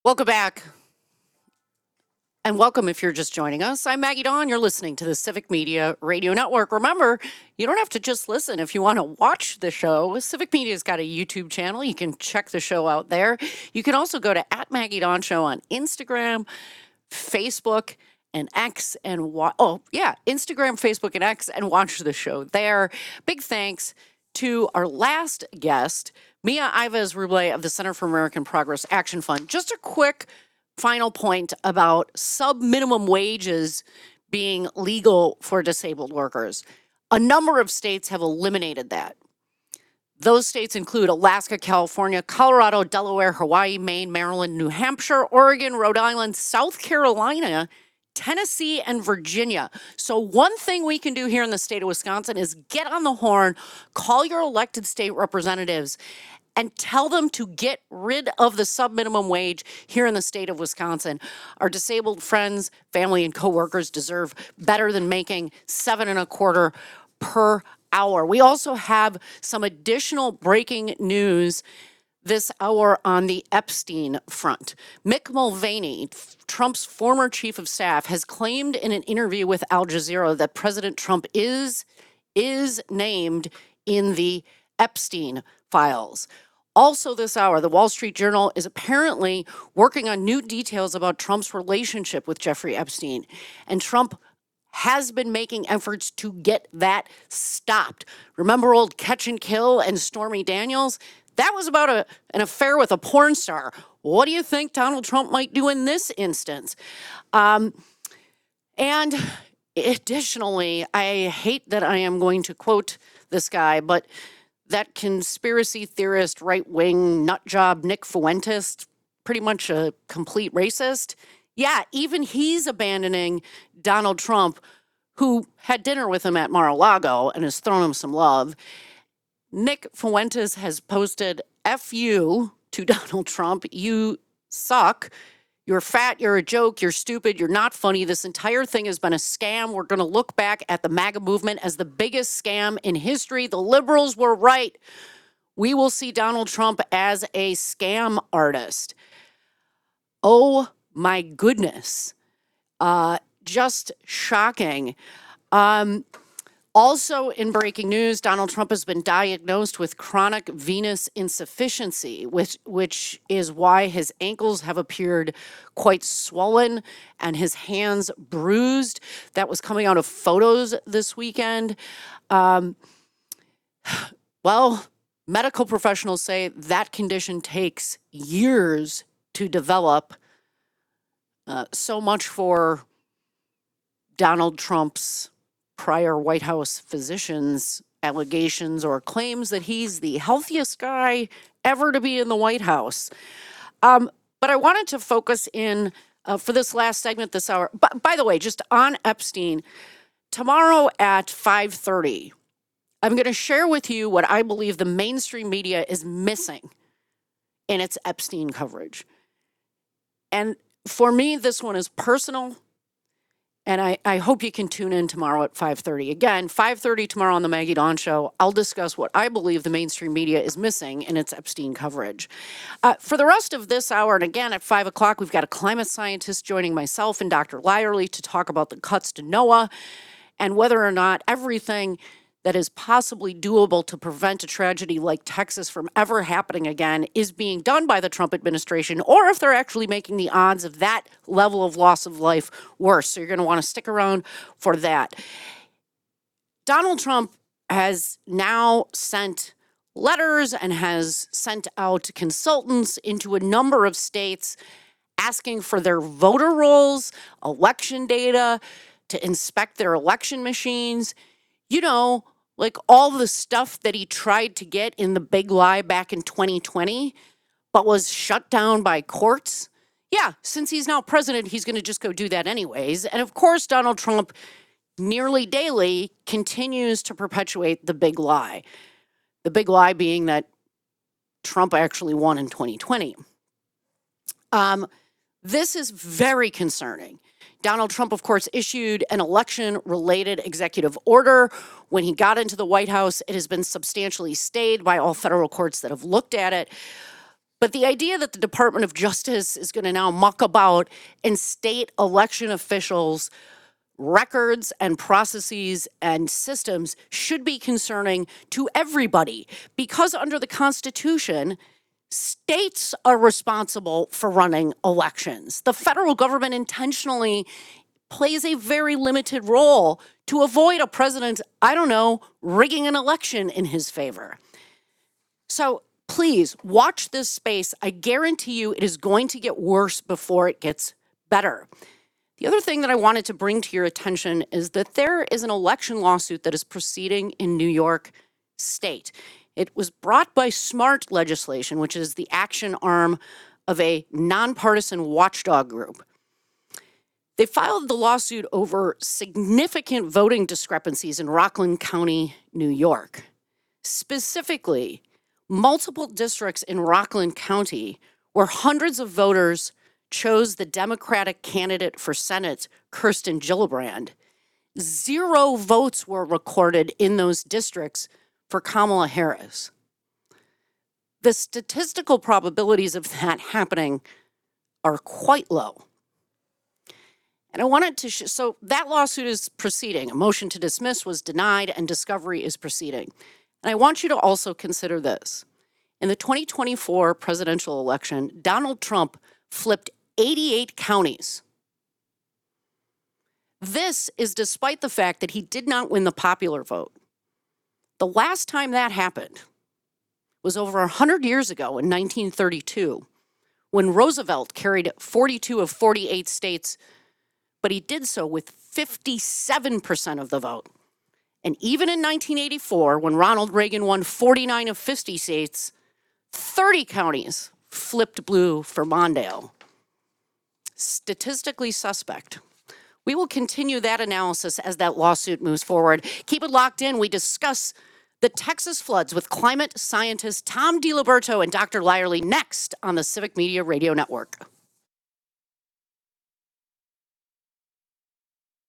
Welcome back. And welcome if you're just joining us. I'm Maggie Dawn. You're listening to the Civic Media Radio Network. Remember, you don't have to just listen. If you want to watch the show, Civic Media's got a YouTube channel. You can check the show out there. You can also go to @Maggie Dawn Show on Instagram, Facebook, and X, and Instagram, Facebook, and X, and watch the show there. Big thanks to our last guest, Mia Ives Ruble of the Center for American Progress Action Fund. Just a quick final point about sub-minimum wages being legal for disabled workers. A number of states have eliminated that. Those states include Alaska, California, Colorado, Delaware, Hawaii, Maine, Maryland, New Hampshire, Oregon, Rhode Island, South Carolina, Tennessee, and Virginia. So one thing we can do here in the state of Wisconsin is get on the horn, call your elected state representatives, and tell them to get rid of the sub-minimum wage here in the state of Wisconsin. Our disabled friends, family, and coworkers deserve better than making $7.25 per hour. We also have some additional breaking news this hour on the Epstein front. Mick Mulvaney, Trump's former chief of staff, has claimed in an interview with Al Jazeera that President Trump is named in the Epstein files. Also this hour, the Wall Street Journal is apparently working on new details about Trump's relationship with Jeffrey Epstein. And Trump has been making efforts to get that stopped. Remember old Catch and Kill and Stormy Daniels? That was about an affair with a porn star. What do you think Donald Trump might do in this instance? And additionally, I hate that I am going to quote this guy, but that conspiracy theorist, right-wing nutjob Nick Fuentes, pretty much a complete racist. Yeah, even he's abandoning Donald Trump, who had dinner with him at Mar-a-Lago and has thrown him some love. Nick Fuentes has posted F you to Donald Trump. You suck. You're fat, you're a joke, you're stupid, you're not funny. This entire thing has been a scam. We're going to look back at the MAGA movement as the biggest scam in history. The liberals were right. We will see Donald Trump as a scam artist. Oh my goodness. Just shocking. Also in breaking news, Donald Trump has been diagnosed with chronic venous insufficiency, which is why his ankles have appeared quite swollen and his hands bruised. That was coming out of photos this weekend. Well, medical professionals say that condition takes years to develop. So much for Donald Trump's prior White House physicians' allegations or claims that he's the healthiest guy ever to be in the White House. But I wanted to focus in for this last segment this hour. By the way, just on Epstein, tomorrow at 5:30, I'm going to share with you what I believe the mainstream media is missing in its Epstein coverage. And for me, this one is personal. And I hope you can tune in tomorrow at 5:30. Again, 5:30 tomorrow on the Maggie Dawn Show. I'll discuss what I believe the mainstream media is missing in its Epstein coverage. For the rest of this hour, and again at 5 o'clock, we've got a climate scientist joining myself and Dr. Lyerly to talk about the cuts to NOAA and whether or not everything that is possibly doable to prevent a tragedy like Texas from ever happening again is being done by the Trump administration, or if they're actually making the odds of that level of loss of life worse. So you're going to want to stick around for that. Donald Trump has now sent letters and has sent out consultants into a number of states asking for their voter rolls, election data, to inspect their election machines. You know, like all the stuff that he tried to get in the big lie back in 2020, but was shut down by courts. Yeah, since he's now president, he's going to just go do that anyways. And of course, Donald Trump nearly daily continues to perpetuate the big lie. The big lie being that Trump actually won in 2020. This is very concerning. Donald Trump, of course, issued an election-related executive order. When he got into the White House, it has been substantially stayed by all federal courts that have looked at it. But the idea that the Department of Justice is going to now muck about in state election officials' records and processes and systems should be concerning to everybody, because under the Constitution, states are responsible for running elections. The federal government intentionally plays a very limited role to avoid a president, I don't know, rigging an election in his favor. So please watch this space. I guarantee you it is going to get worse before it gets better. The other thing that I wanted to bring to your attention is that there is an election lawsuit that is proceeding in New York State. It was brought by SMART Legislation, which is the action arm of a nonpartisan watchdog group. They filed the lawsuit over significant voting discrepancies in Rockland County, New York. Specifically, multiple districts in Rockland County where hundreds of voters chose the Democratic candidate for Senate, Kirsten Gillibrand. 0 votes were recorded in those districts for Kamala Harris. The statistical probabilities of that happening are quite low. And I wanted to so that lawsuit is proceeding. A motion to dismiss was denied and discovery is proceeding. And I want you to also consider this. In the 2024 presidential election, Donald Trump flipped 88 counties. This is despite the fact that he did not win the popular vote. The last time that happened was over 100 years ago in 1932, when Roosevelt carried 42 of 48 states, but he did so with 57% of the vote. And even in 1984, when Ronald Reagan won 49 of 50 states, 30 counties flipped blue for Mondale. Statistically suspect. We will continue that analysis as that lawsuit moves forward. Keep it locked in. We discuss the Texas floods with climate scientist Tom DiLiberto and Dr. Lyerly next on the Civic Media Radio Network.